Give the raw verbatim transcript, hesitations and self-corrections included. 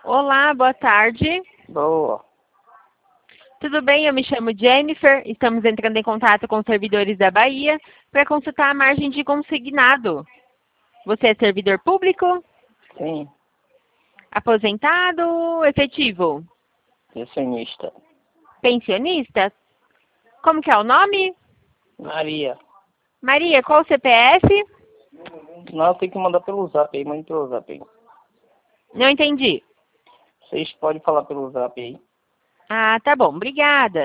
Olá, boa tarde. Boa. Tudo bem? Eu me chamo Jennifer. Estamos entrando em contato com os servidores da Bahia para consultar a margem de consignado. Você é servidor público? Sim. Aposentado? Efetivo? Pensionista. Pensionista? Como que é o nome? Maria. Maria, qual o C P F? Não, tem que mandar pelo zap aí, manda pelo zap aí. Não entendi. Vocês podem falar pelo zap aí. Ah, tá bom. Obrigada.